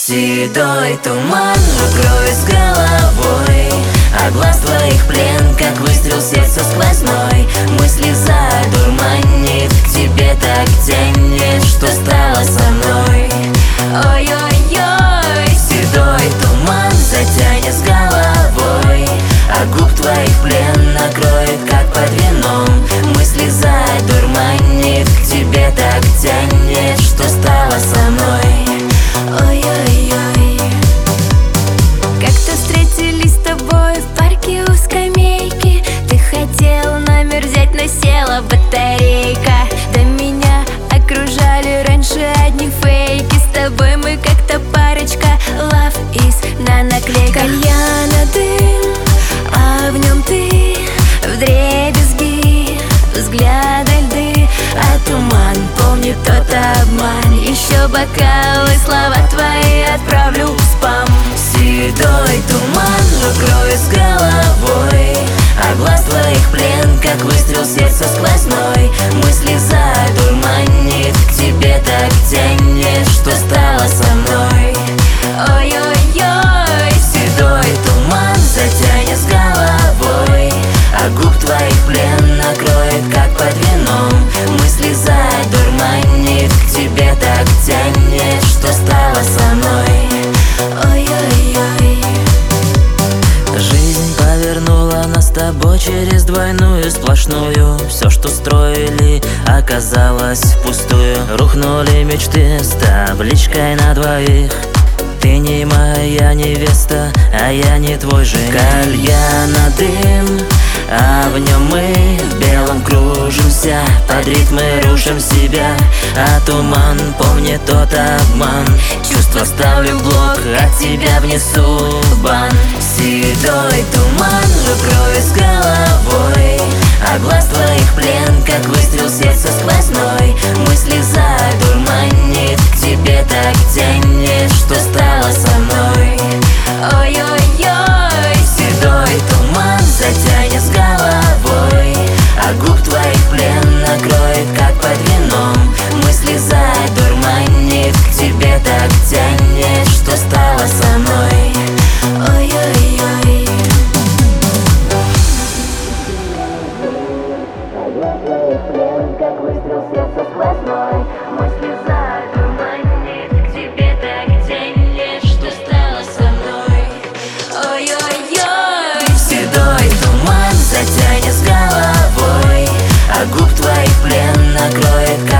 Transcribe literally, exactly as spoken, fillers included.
Седой туман укроет с головой, а глаз твоих плен, как выстрел сердца сквозной. Мысли задурманит, к тебе так тянет, что стало со мной. Ой-ой-ой, седой туман затянет с головой, а губ твоих плен накроет, как под вином. Мысли задурманит, к тебе так тянет, что стало со мной. Ой-ой-ой. Как-то встретились с тобой в парке у скамейки. Ты хотел номер взять, но села батарейка. Да меня окружали раньше одни фейки. С тобой мы как-то парочка, love is на наклейках. Кальяна дым, а в нем ты вдребезги, взгляды льды, а туман помнит тот обман. Еще бокалы, слова твои отправлю в спам. Седой туман укроет с головой, а глаз твоих плен, как выстрел сердца сквозной. Мысли задурманит, к тебе так тянет, что стало со мной. Ой-ой-ой, седой туман затянет с головой, а губ твоих плен накроет, как под вином. Мысли задурманит, к тебе так тянет, что стало со мной. Ой-ой-ой. Жизнь повернула нас с тобой через двойную сплошную. Все, что строили, оказалось впустую. Рухнули мечты с табличкой на двоих. Ты не моя невеста, а я не твой жених. Кальяна дым, а в нем мы в белом кружимся. Под ритмы рушим себя, а туман помнит тот обман. Чувства ставлю в блок, от тебя внесу в бан. Седой туман укроет с головой, а глаз твоих плен, как выстрел сердца сквозной. Мысли задурманит, к тебе так тянет, что стало со мной. Ой-ой-ой, седой туман затянет с головой, а губ твоих плен накроет, как под вином. Мысли задурманит, к тебе так тянет, что стало со мной. Ой-ой-ой. Как выстрел сердца сквозной. Мысли задурманит, к тебе так тянет, что стало со мной. Ой-ой-ой. Седой туман затянет с головой, а губ твоих плен накроет,